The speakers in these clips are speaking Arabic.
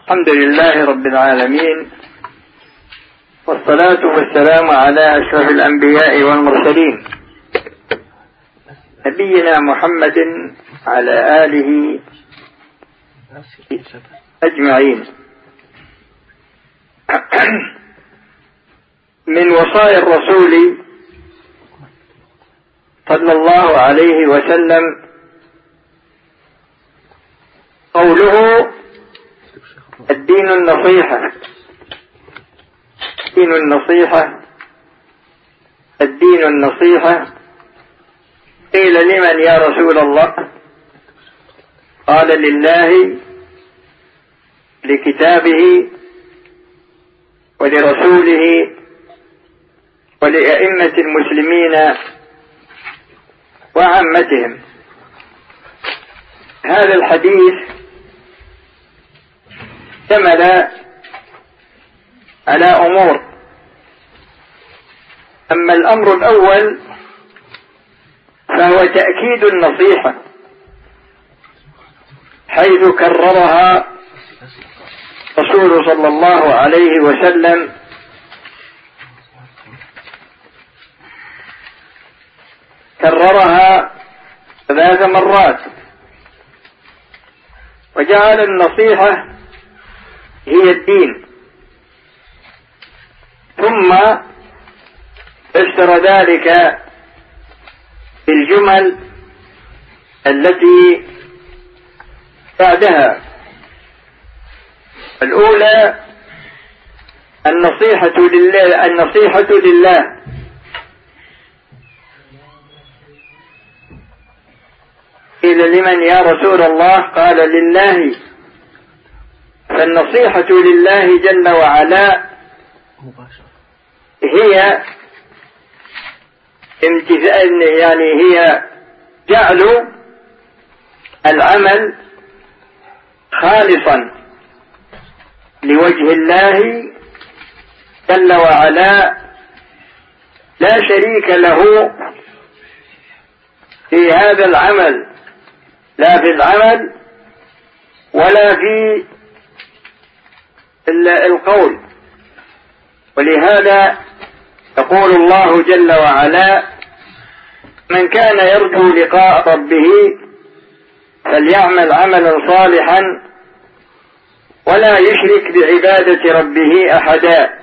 الحمد لله رب العالمين، والصلاة والسلام على أشرف الأنبياء والمرسلين نبينا محمد على آله أجمعين. من وصايا الرسول صلى الله عليه وسلم قوله: الدين النصيحة، الدين النصيحة، الدين النصيحة. قيل: لمن يا رسول الله؟ قال: لله، لكتابه، ولرسوله، ولأئمة المسلمين وعامتهم. هذا الحديث اشتمل على أمور. أما الأمر الأول فهو تأكيد النصيحة، حيث كررها الرسول صلى الله عليه وسلم كررها 3 مرات، وجعل النصيحة هي الدين، ثم فسر ذلك بالجمل التي بعدها. الأولى: النصيحة لله، النصيحة لله. قيل: لمن يا رسول الله؟ قال: لله. فالنصيحة لله جل وعلا هي امتثال، يعني هي جعل العمل خالصا لوجه الله جل وعلا، لا شريك له في هذا العمل، لا في العمل ولا في القول. ولهذا يقول الله جل وعلا: من كان يرجو لقاء ربه فليعمل عملا صالحا ولا يشرك بعبادة ربه أحدا.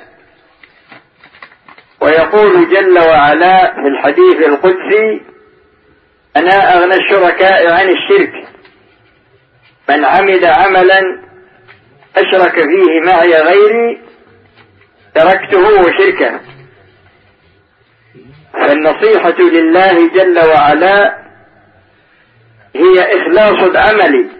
ويقول جل وعلا في الحديث القدسي: أنا أغنى الشركاء عن الشرك، من عمل عملا أشرك فيه معي غيري تركته وشركه. فالنصيحة لله جل وعلا هي إخلاص العمل،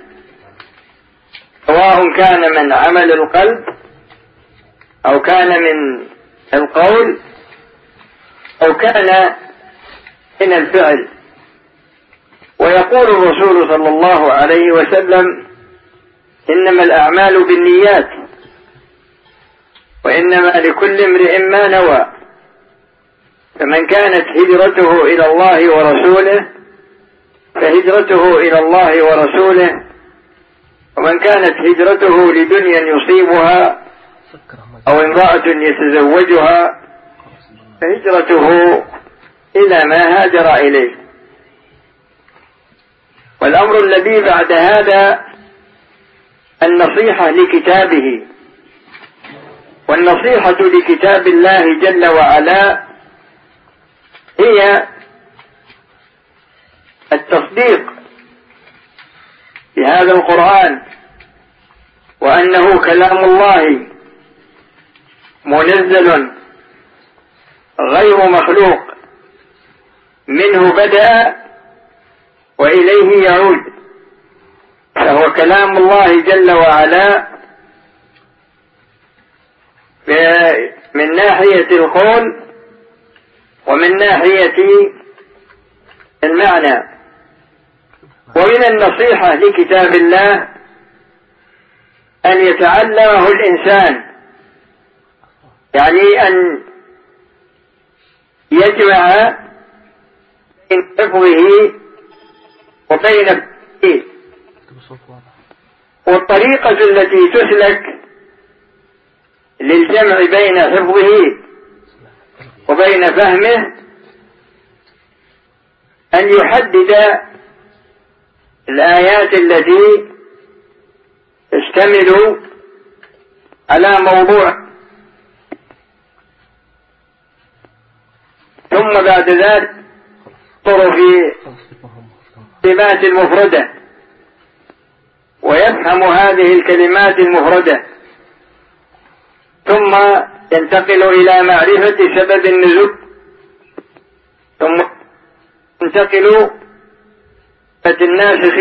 سواء كان من عمل القلب أو كان من القول أو كان من الفعل. ويقول الرسول صلى الله عليه وسلم: إنما الأعمال بالنيات وإنما لكل امرئ ما نوى. فمن كانت هجرته إلى الله ورسوله فهجرته إلى الله ورسوله، ومن كانت هجرته لدنيا يصيبها أو امرأة يتزوجها فهجرته إلى ما هاجر إليه. والأمر الذي بعد هذا النصيحة لكتابه. والنصيحة لكتاب الله جل وعلا هي التصديق بهذا القرآن، وأنه كلام الله منزل غير مخلوق، منه بدأ وإليه يعود، فهو كلام الله جل وعلا من ناحية القول ومن ناحية المعنى. ومن النصيحة لكتاب الله أن يتعلمه الإنسان، يعني أن يجمع بين حفظه وبين التفكير. والطريقة التي تسلك للجمع بين حفظه وبين فهمه أن يحدد الآيات التي تشتمل على موضوع، ثم بعد ذلك ينظر في الكلمات المفردة ويفهم هذه الكلمات المفردة، ثم ينتقل إلى معرفة سبب النزول، ثم ينتقل إلى الناسخ،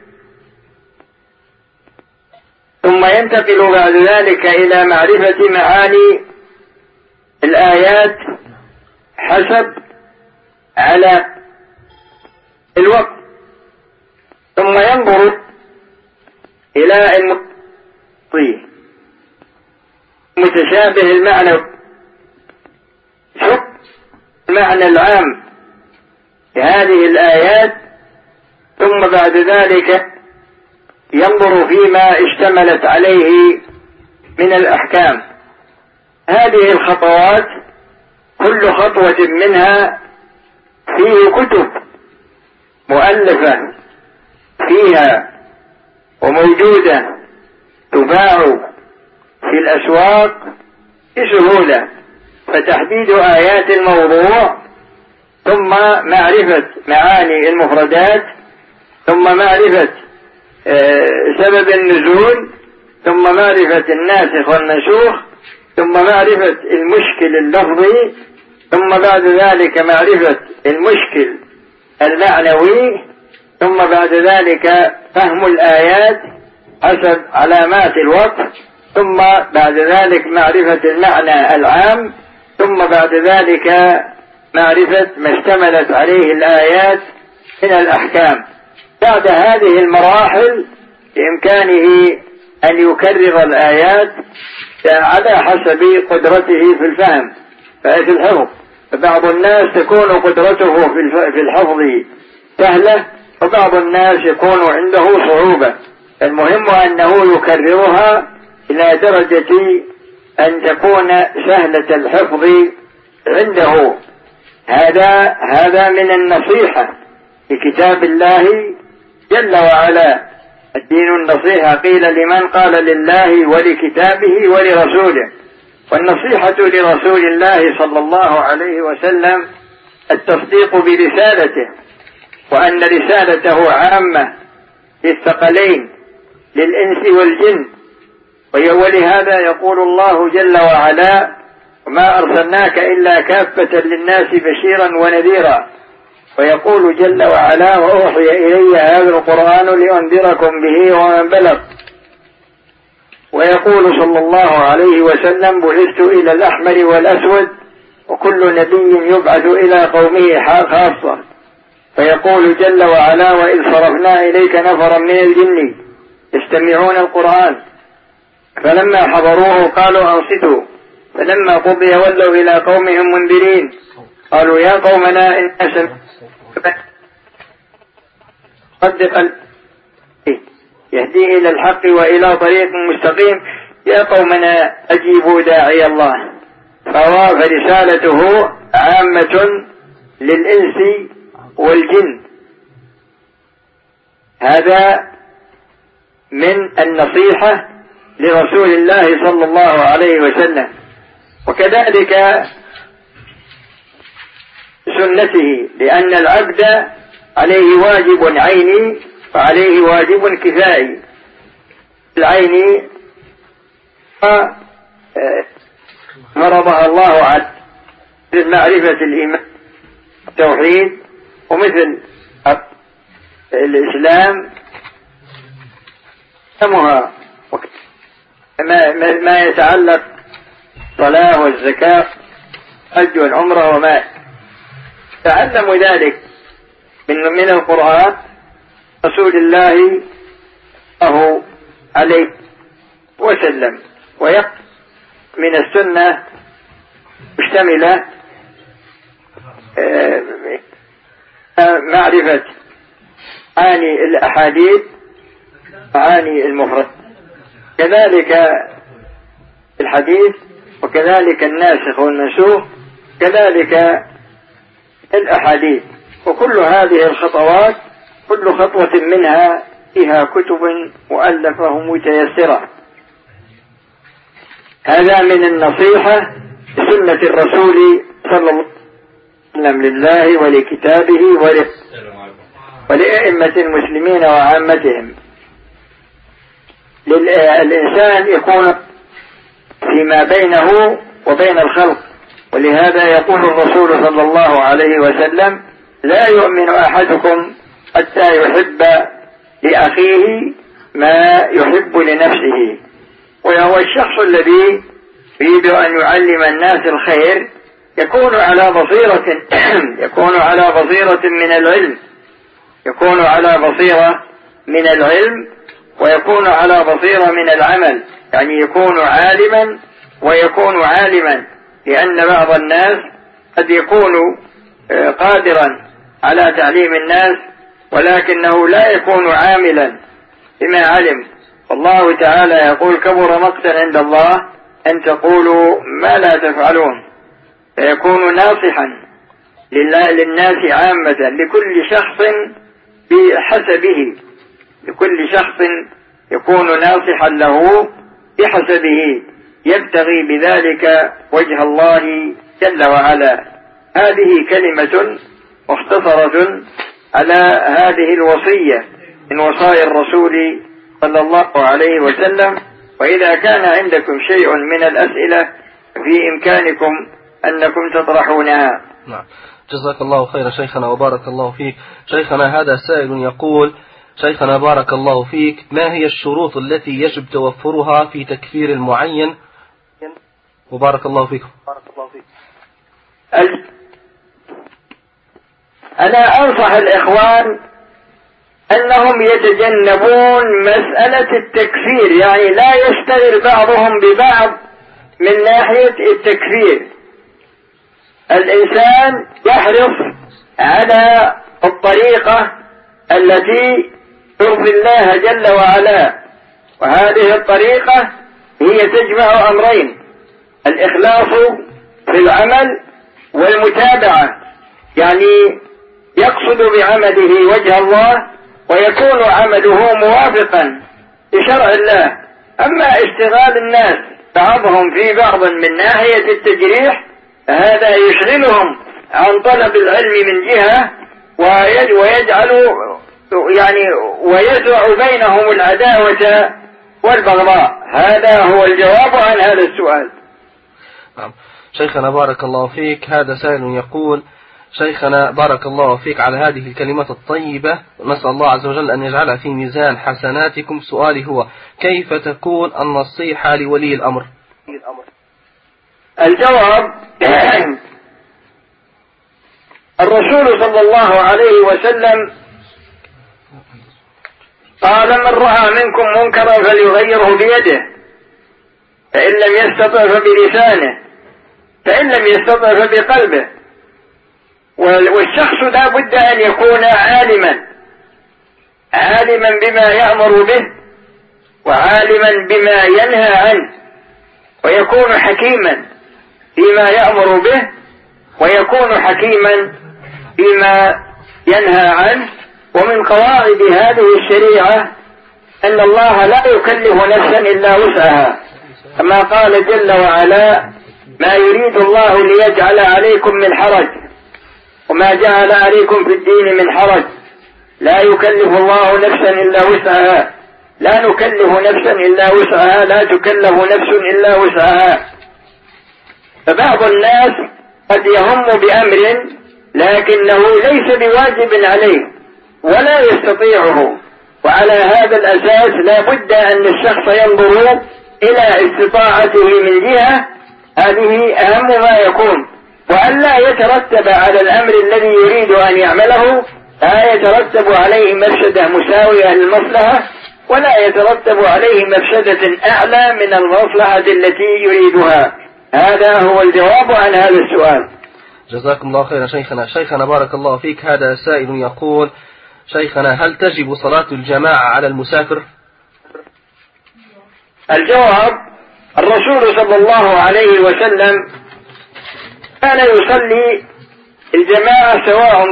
ثم ينتقل بعد ذلك إلى معرفة معاني الآيات حسب على الوقت، ثم ينظر إلى متشابه المعنى، شوف المعنى العام لهذه الآيات، ثم بعد ذلك ينظر فيما اشتملت عليه من الأحكام. هذه الخطوات كل خطوة منها فيه كتب مؤلفة فيها وموجودة تباع في الأسواق بسهولة، فتحديد آيات الموضوع، ثم معرفة معاني المفردات، ثم معرفة سبب النزول، ثم معرفة الناسخ والمنسوخ، ثم معرفة المشكل اللفظي، ثم بعد ذلك معرفة المشكل المعنوي، ثم بعد ذلك فهم الآيات حسب علامات الوقف، ثم بعد ذلك معرفة المعنى العام، ثم بعد ذلك معرفة ما اشتملت عليه الآيات من الأحكام. بعد هذه المراحل بإمكانه أن يكرر الآيات على حسب قدرته في الفهم في الحفظ. فبعض الناس تكون قدرته في الحفظ سهلة، وبعض الناس يكون عنده صعوبة. المهم أنه يكررها إلى درجة أن تكون سهلة الحفظ عنده. هذا من النصيحة لكتاب الله جل وعلا. الدين النصيحة قيل لمن؟ قال لله ولكتابه ولرسوله. والنصيحة لرسول الله صلى الله عليه وسلم التصديق برسالته، وأن رسالته عامة للثقلين للإنس والجن. ولهذا يقول الله جل وعلا: وما أرسلناك إلا كافة للناس بشيرا ونذيرا. ويقول جل وعلا: وأوحي إلي هذا القرآن لأنذركم به ومن بلغ. ويقول صلى الله عليه وسلم: بعثت إلى الأحمر والأسود، وكل نبي يبعث إلى قومه خاصة. فيقول جل وعلا: وإذ صرفنا إليك نفرا من الجن يستمعون القرآن فلما حضروه قالوا أنصتوا، فلما قضي ولوا إلى قومهم منذرين قالوا يا قومنا إن صدق يهدي إلى الحق وإلى طريق مستقيم، يا قومنا أجيبوا داعي الله. فرسالته عامة للإنس والجن. هذا من النصيحة لرسول الله صلى الله عليه وسلم. وكذلك سنته، لأن العبد عليه واجب عيني وعليه واجب كفائي. العيني فرضها الله على مثل معرفة الإيمان التوحيد، ومثل الإسلام ما يتعلق الصلاة والزكاة الحج والعمرة وما تعلموا ذلك من القرآن رسول الله صلى عليه وسلم. ويقف من السنة مشتملة معرفة معاني الأحاديث معاني المفرد. كذلك الحديث وكذلك الناسخ والمنسوخ، كذلك الأحاديث. وكل هذه الخطوات كل خطوة منها فيها كتب مؤلفة متيسرة. هذا من النصيحة لسنة الرسول صلى الله عليه وسلم لله ولكتابه ولأئمة المسلمين وعامتهم. الإنسان يكون فيما بينه وبين الخلق، ولهذا يقول الرسول صلى الله عليه وسلم: لا يؤمن أحدكم حتى يحب لأخيه ما يحب لنفسه. وهو الشخص الذي يريد أن يعلم الناس الخير يكون على بصيرة من العلم، يكون على بصيرة من العلم ويكون على بصيرة من العمل، يعني يكون عالما ويكون عالما، لأن بعض الناس قد يكون قادرا على تعليم الناس ولكنه لا يكون عاملا بما علم. والله تعالى يقول: كبر مقتا عند الله أن تقولوا ما لا تفعلون. فيكون ناصحا للناس عامة، لكل شخص بحسبه، لكل شخص يكون ناصحا له بحسبه، يبتغي بذلك وجه الله جل وعلا. هذه كلمة مختصرة على هذه الوصية من وصايا الرسول صلى الله عليه وسلم. وإذا كان عندكم شيء من الأسئلة في إمكانكم أنكم تطرحونها. نعم، جزاك الله خيرا شيخنا وبارك الله فيك. شيخنا هذا سائل يقول: شيخنا بارك الله فيك، ما هي الشروط التي يجب توفرها في تكفير المعين؟ وبارك الله فيكم. أنا أنصح الإخوان أنهم يتجنبون مسألة التكفير، يعني لا يشتغل بعضهم ببعض من ناحية التكفير. الإنسان يحرص على الطريقة التي ترضي الله جل وعلا، وهذه الطريقة هي تجمع أمرين: الإخلاص في العمل والمتابعة، يعني يقصد بعمله وجه الله ويكون عمله موافقا لشرع الله. أما اشتغال الناس بعضهم في بعض من ناحية التجريح فهذا يشغلهم عن طلب العلم من جهة ويجعل يعني ويزرع بينهم العداوة والبغضاء. هذا هو الجواب عن هذا السؤال. شيخنا بارك الله فيك، هذا سائل يقول: شيخنا بارك الله فيك على هذه الكلمات الطيبة، نسأل الله عز وجل أن يجعلها في ميزان حسناتكم. سؤالي هو: كيف تكون النصيحة لولي الأمر؟ الجواب: الرسول صلى الله عليه وسلم قال: من رأى منكم منكرا فليغيره بيده، فإن لم يستطع فبلسانه، فإن لم يستطع فبقلبه. والشخص لا بد أن يكون عالما بما يأمر به وعالما بما ينهى عنه، ويكون حكيما فيما يأمر به ويكون حكيما فيما ينهى عنه. ومن قواعد هذه الشريعة أن الله لا يكلف نفسا إلا وسعها، كما قال جل وعلا: ما يريد الله ليجعل عليكم من حرج وما جعل عليكم في الدين من حرج. لا يكلف الله نفسا إلا وسعها، لا نكلف نفسا إلا وسعها، لا تكلف نفس إلا وسعها. فبعض الناس قد يهم بأمر لكنه ليس بواجب عليه ولا يستطيعه، وعلى هذا الأساس لا بد أن الشخص ينظر إلى استطاعته من جهة، هذه أهم ما يكون، وأن لا يترتب على الأمر الذي يريد أن يعمله لا يترتب عليه مفسدة مساوية للمصلحة، ولا يترتب عليه مفسدة أعلى من المصلحة التي يريدها. هذا هو الجواب عن هذا السؤال. جزاكم الله خيرا شيخنا. شيخنا بارك الله فيك، هذا سائل يقول: شيخنا هل تجب صلاة الجماعة على المسافر؟ الجواب: الرسول صلى الله عليه وسلم كان يصلي الجماعة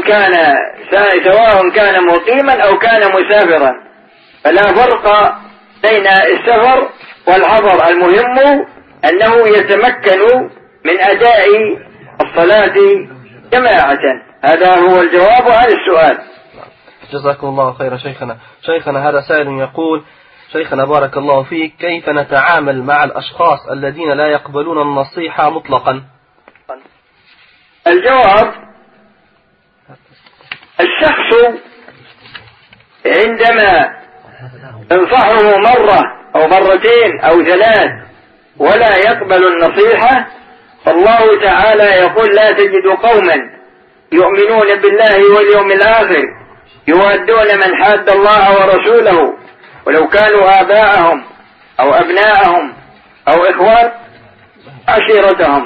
سواء كان مقيما أو كان مسافرا، فلا فرق بين السفر والحضر، المهم أنه يتمكن من أداء الصلاة جماعة. هذا هو الجواب عن السؤال. جزاكم الله خيرا شيخنا هذا سائل يقول: شيخنا بارك الله فيك، كيف نتعامل مع الأشخاص الذين لا يقبلون النصيحة مطلقا؟ الجواب: الشخص عندما تنصحه مرة أو مرتين أو ثلاث ولا يقبل النصيحة، فالله تعالى يقول: لا تجد قوما يؤمنون بالله واليوم الآخر يوادون من حاد الله ورسوله ولو كانوا آباءهم أو أبناءهم أو إخوان عشيرتهم.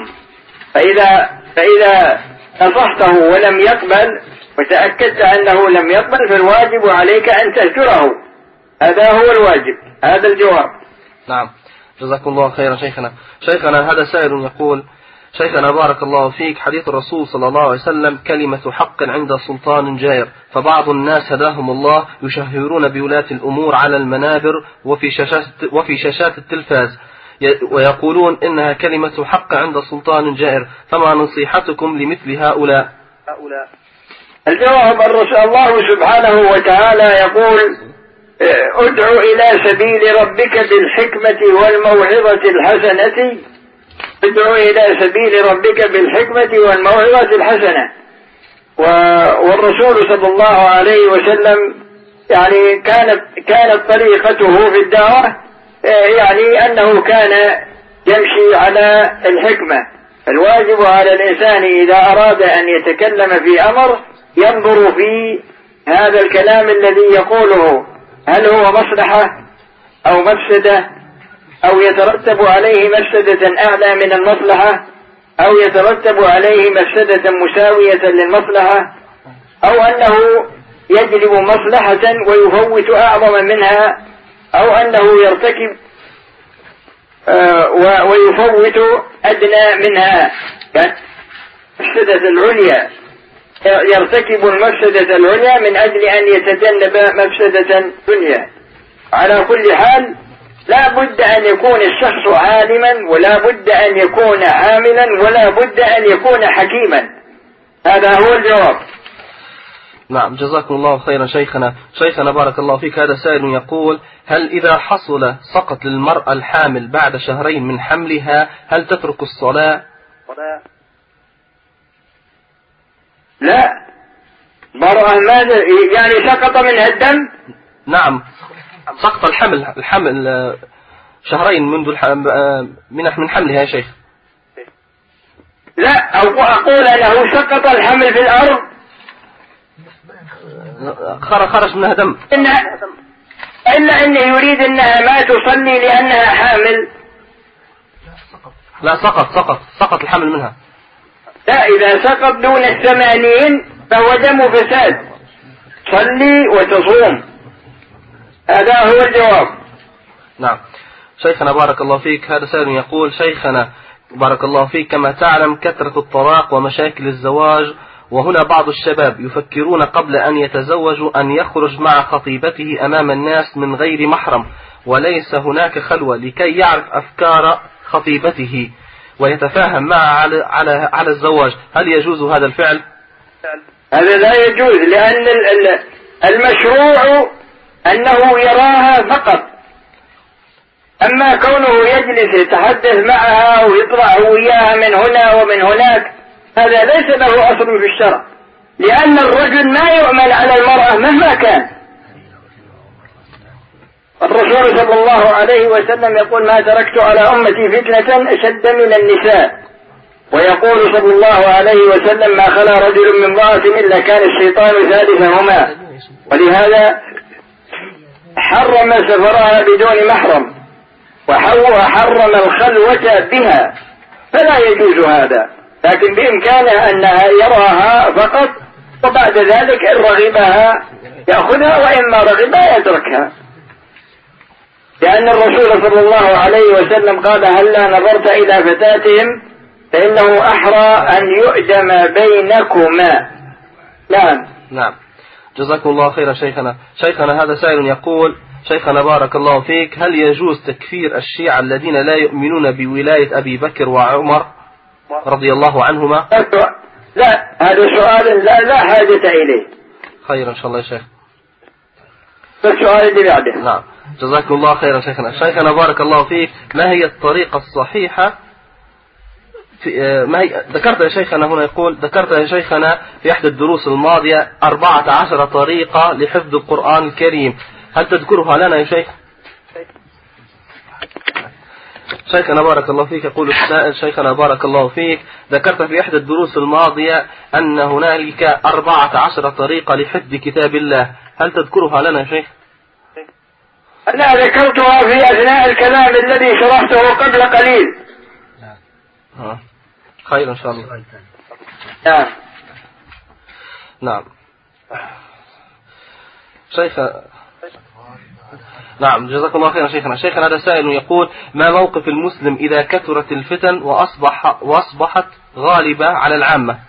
فإذا نصحته ولم يقبل وتأكدت أنه لم يقبل، فالواجب عليك أن تذكره. هذا هو الواجب. هذا الجواب. نعم، جزاكم الله خيرا شيخنا هذا سائل يقول: شيخنا بارك الله فيك، حديث الرسول صلى الله عليه وسلم: كلمة حق عند سلطان جائر، فبعض الناس هداهم الله يشهرون بولاة الأمور على المنابر وفي شاشات التلفاز ويقولون إنها كلمة حق عند سلطان جائر، فما نصيحتكم لمثل هؤلاء؟ الجواب: الله سبحانه وتعالى يقول: ادع إلى سبيل ربك بالحكمة والموعظة الحسنة. ادع إلى سبيل ربك بالحكمة والموعظة الحسنة. والرسول صلى الله عليه وسلم يعني كانت طريقته في الدعوة يعني أنه كان يمشي على الحكمة. الواجب على الإنسان إذا أراد أن يتكلم في أمر ينظر في هذا الكلام الذي يقوله، هل هو مصلحة أو مفسدة، أو يترتب عليه مفسدة أعلى من المصلحة، أو يترتب عليه مفسدة مساوية للمصلحة، أو أنه يجلب مصلحة ويفوت أعظم منها، أو أنه يرتكب ويفوت أدنى منها. مفسدة العليا يرتكب المفسدة العليا من أجل أن يتجنب مفسدة دنيا. على كل حال لا بد أن يكون الشخص عالما، ولا بد أن يكون عاملا، ولا بد أن يكون حكيما. هذا هو الجواب. نعم، جزاكم الله خيرا شيخنا بارك الله فيك. هذا سائل يقول: هل إذا حصل سقط للمرأة الحامل بعد شهرين من حملها هل تترك الصلاة؟ لا، مرأة ماذا يعني سقط منها الدم؟ نعم، سقط الحمل شهرين منذ من حملها يا شيخ. لا، أقول أنه سقط الحمل في الأرض، خرج منها دم، إلا أنه يريد أنها ما تصلي لأنها حامل. لا، سقط الحمل منها. لا، إذا سقط دون 80 فهو دم فساد، صلي وتصوم. هذا هو الجواب. نعم، شيخنا بارك الله فيك. هذا سائل يقول: شيخنا بارك الله فيك، كما تعلم كثرة الطلاق ومشاكل الزواج، وهنا بعض الشباب يفكرون قبل أن يتزوجوا أن يخرج مع خطيبته أمام الناس من غير محرم، وليس هناك خلوة، لكي يعرف أفكار خطيبته ويتفاهم معها على الزواج. هل يجوز هذا الفعل؟ هذا لا يجوز، لأن المشروع أنه يراها فقط. أما كونه يجلس يتحدث معها ويطلع وياها من هنا ومن هناك، هذا ليس له أصل في الشرع، لأن الرجل ما يؤمن على المرأة مهما كان. الرسول صلى الله عليه وسلم يقول: ما تركت على أمتي فتنة أشد من النساء. ويقول صلى الله عليه وسلم: ما خلا رجل من امرأة إلا كان الشيطان ثالثهما. ولهذا حرم سفرها بدون محرم، وحرم الخلوة بها، فلا يجوز هذا. لكن بإمكانه أنها يراها فقط، وبعد ذلك إن رغبها يأخذها، وإما رغبها يتركها. لأن الرسول صلى الله عليه وسلم قال هلا نظرت إلى فتاتهم فإنه أحرى أن يؤدم بينكما. نعم. جزاكم الله خيرا شيخنا. شيخنا هذا سائل يقول: شيخنا بارك الله فيك، هل يجوز تكفير الشيعة الذين لا يؤمنون بولاية أبي بكر وعمر رضي الله عنهما؟ لا، هذا سؤال لا حاجة إليه. خير إن شاء الله يا شيخ. السؤال اللي بعده. نعم. جزاكم الله خيرا شيخنا. شيخنا بارك الله فيك، ما هي الطريقة الصحيحة ذكرت يا شيخنا هنا يقول: ذكرت يا شيخنا في إحدى الدروس الماضية 14 طريقة لحفظ القرآن الكريم، هل تذكرها لنا يا شيخ؟ شيخنا بارك الله فيك يقول السائل: شيخنا بارك الله فيك، ذكرت في إحدى الدروس الماضية أن هنالك 14 طريقة لحفظ كتاب الله، هل تذكرها لنا يا شيخ؟ أنا ذكرتها في أثناء الكلام الذي شرحته قبل قليل. خير إن شاء الله. نعم. شيخ. نعم جزاك الله خيرا شيخنا. شيخنا هذا سائل يقول: ما موقف المسلم إذا كثرت الفتن وأصبحت غالبة على العامة؟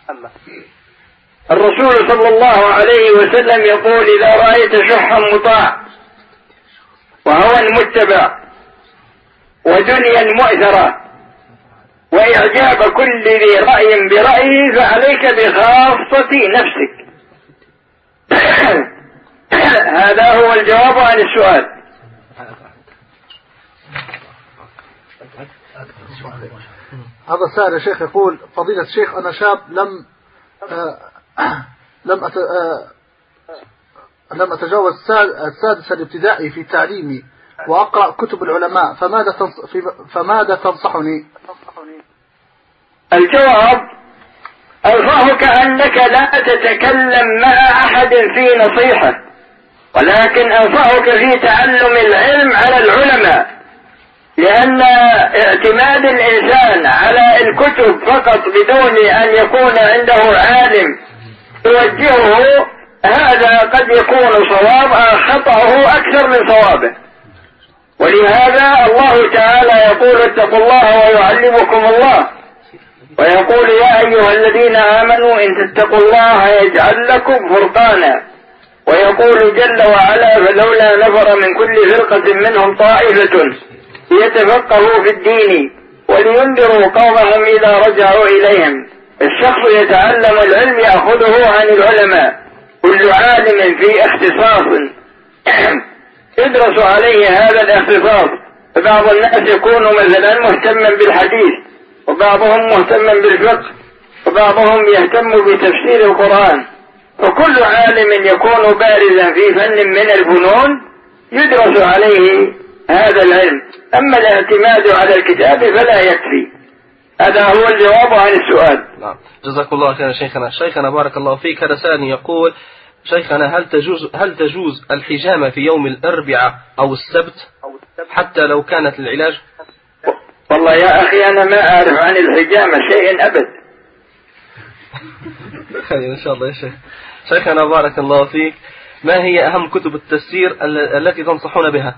الرسول صلى الله عليه وسلم يقول: إذا رأيت شحا مطاع وهوى متبع ودنيا مؤثرة وإعجاب كل ذي رأي برأيه فعليك بخاصة نفسك. هذا هو الجواب عن السؤال. هذا السائل يا شيخ يقول: فضيلة الشيخ، أنا شاب لم أتجاوز السادس الابتدائي في تعليمي وأقرأ كتب العلماء، فماذا تنصحني؟ الجواب: أنصحك أنك لا تتكلم مع أحد في نصيحة، ولكن أنصحك في تعلم العلم على العلماء، لأن اعتماد الإنسان على الكتب فقط بدون أن يكون عنده عالم يوجهه هذا قد يكون خطأه أكثر من صوابه. ولهذا الله تعالى يقول: اتقوا الله ويعلمكم الله، ويقول: يا أيها الذين آمنوا إن تتقوا الله يجعل لكم فرقانا، ويقول جل وعلا: فلولا نفر من كل فرقة منهم طائفة ليتفقهوا في الدين ولينذروا قومهم إذا رجعوا إليهم. الشخص يتعلم العلم يأخذه عن العلماء، كل عالم في اختصاص يدرس عليه هذا الاختصاص. فبعض الناس يكون مثلا مهتما بالحديث، وبعضهم مهتما بالفقه، وبعضهم يهتم بتفسير القرآن، فكل عالم يكون بارزا في فن من الفنون يدرس عليه هذا العلم. أما الاعتماد على الكتاب فلا يكفي. هذا هو الجواب عن السؤال. نعم جزاك الله خيرا شيخنا. شيخنا بارك الله فيك، هذا سائل يقول: شيخنا هل تجوز الحجامة في يوم الأربعاء أو السبت حتى لو كانت العلاج؟ والله يا أخي أنا ما أعرف عن الحجامة شيء أبد. إن شاء الله يا شيخ. شيخنا بارك الله فيك، ما هي أهم كتب التفسير التي تنصحون بها؟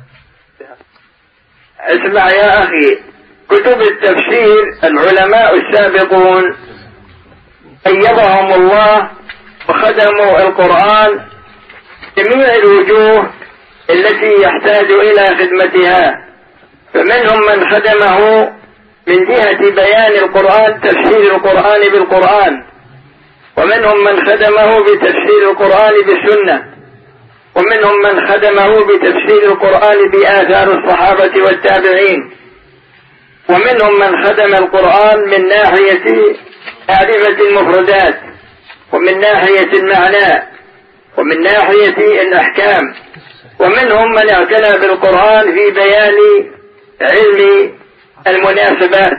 اسمع يا أخي، كتب التفسير العلماء السابقون أيدهم الله وخدموا القرآن جميع الوجوه التي يحتاج إلى خدمتها، فمنهم من خدمه من جهة بيان القرآن، تفسير القرآن بالقرآن، ومنهم من خدمه بتفسير القرآن بالسنة، ومنهم من خدمه بتفسير القرآن بآثار الصحابة والتابعين، ومنهم من خدم القرآن من ناحية معرفة المفردات، ومن ناحية المعنى، ومن ناحية الأحكام، ومنهم من اعتنى بالقرآن في بيان علم المناسبات.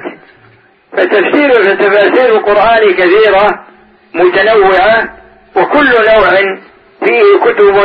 فتفاسير القرآن كثيرة متنوعة، وكل نوع فيه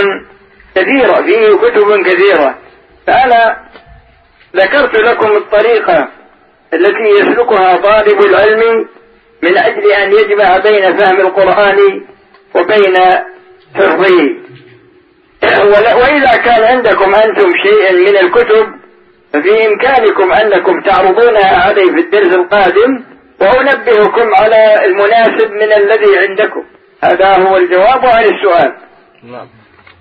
كتب كثيرة. فأنا ذكرت لكم الطريقة التي يسلكها طالب العلم من أجل أن يجمع بين فهم القرآن وبين حفظه. وإذا كان عندكم أنتم شيء من الكتب ففي إمكانكم أنكم تعرضونها علي في الدرس القادم وأنبهكم على المناسب من الذي عندكم. هذا هو الجواب عن السؤال. نعم.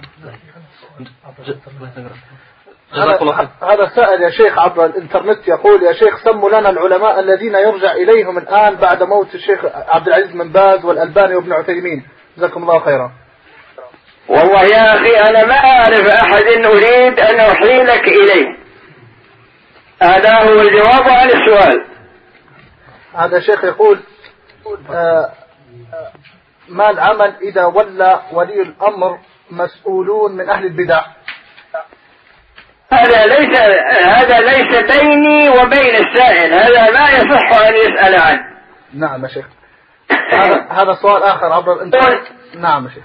هذا سائل يا شيخ عبر الانترنت يقول: يا شيخ سموا لنا العلماء الذين يرجع إليهم الآن بعد موت الشيخ عبد العزيز بن باز والألباني وابن عثيمين، جزاكم الله خيرا. والله يا أخي أنا ما أعرف أحد أريد أن أحيلك إليه. هذا هو الجواب عن السؤال. هذا شيخ يقول: ما العمل إذا ولى ولي الأمر مسؤولون من أهل البدع؟ هذا ليس بيني وبين السائل، هذا ما يصح أن يسأل عنه. نعم يا شيخ. هذا سؤال آخر عبر الانترنت. نعم يا شيخ.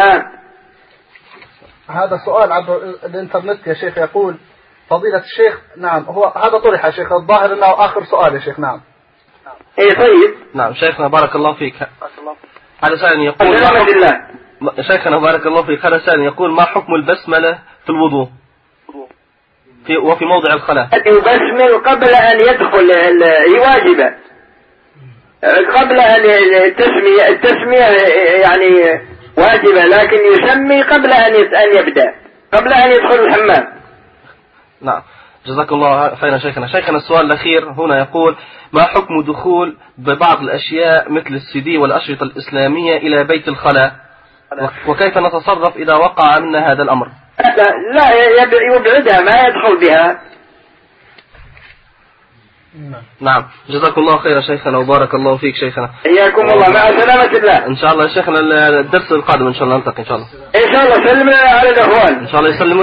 هذا سؤال عبر الانترنت يا شيخ يقول: فضيلة الشيخ، نعم هو هذا طرح يا شيخ، الظاهر أنه آخر سؤال يا شيخ. نعم. إيه طيب. نعم شيخنا بارك الله فيك. هذا سائل يقول: شيخنا بارك الله فيك، هذا سائل يقول: ما حكم البسملة في الوضوء وفي موضع الخلاء؟ يبسمل قبل أن يدخل، هي واجبة قبل أن التسمية يعني واجبة، لكن يسمي قبل أن يبدأ، قبل أن يدخل الحمام. نعم جزاكم الله خيرا شيخنا. شيخنا السؤال الأخير هنا يقول: ما حكم دخول ببعض الأشياء مثل السي والأشرطة الإسلامية إلى بيت الخلاء، وكيف نتصرف إذا وقع منا هذا الأمر؟ لا يبعدها، ما يدخل بها. نعم جزاكم الله خيرا شيخنا وبارك الله فيك شيخنا. حياكم الله، مع سلامة الله. إن شاء الله شيخنا الدرس القادم إن شاء الله نلتقي إن شاء الله. إن شاء الله سلم على الأخوان. إن شاء الله يسلمون.